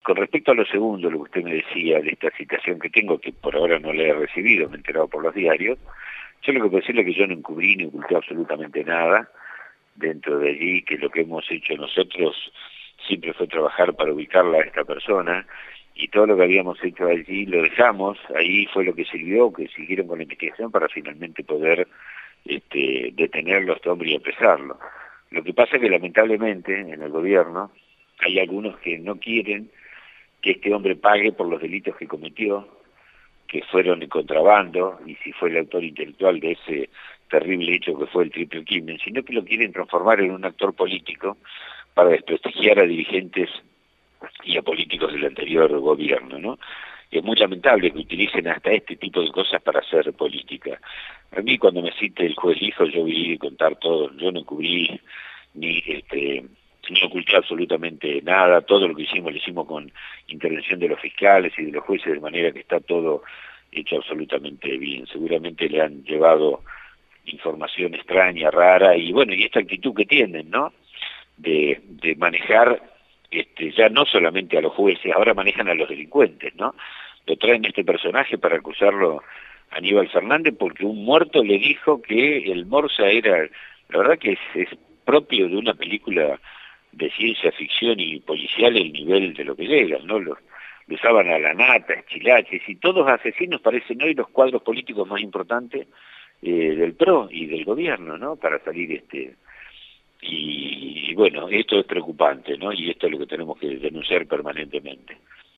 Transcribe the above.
con respecto a lo segundo, lo que usted me decía de esta citación que tengo, que por ahora no la he recibido, me he enterado por los diarios, yo lo que puedo decirle es que yo no encubrí ni oculté absolutamente nada dentro de allí, que lo que hemos hecho nosotros siempre fue trabajar para ubicarla a esta persona, y todo lo que habíamos hecho allí lo dejamos, ahí fue lo que sirvió, que siguieron con la investigación para finalmente poder detenerlo a este hombre y apresarlo. Lo que pasa es que lamentablemente en el gobierno hay algunos que no quieren que este hombre pague por los delitos que cometió, que fueron de contrabando, y si fue el autor intelectual de ese terrible hecho que fue el triple crimen, sino que lo quieren transformar en un actor político para desprestigiar a dirigentes y a políticos del anterior gobierno, ¿no? Es muy lamentable que utilicen hasta este tipo de cosas para hacer política. A mí cuando me cite el juez Lijo, yo voy a contar todo, yo no cubrí ni ni oculté absolutamente nada, todo lo que hicimos lo hicimos con intervención de los fiscales y de los jueces, de manera que está todo hecho absolutamente bien. Seguramente le han llevado información extraña, rara, y bueno, y esta actitud que tienen, ¿no? De manejar ya no solamente a los jueces, ahora manejan a los delincuentes, ¿no? Lo traen este personaje para acusarlo a Aníbal Fernández porque un muerto le dijo que el Morsa era, la verdad que es propio de una película de ciencia ficción y policial el nivel de lo que llegan, ¿no? Lo usaban a la nata, esquilaches, y todos asesinos parecen hoy los cuadros políticos más importantes del PRO y del gobierno, ¿no? Para salir y bueno, esto es preocupante, ¿no? Y esto es lo que tenemos que denunciar permanentemente.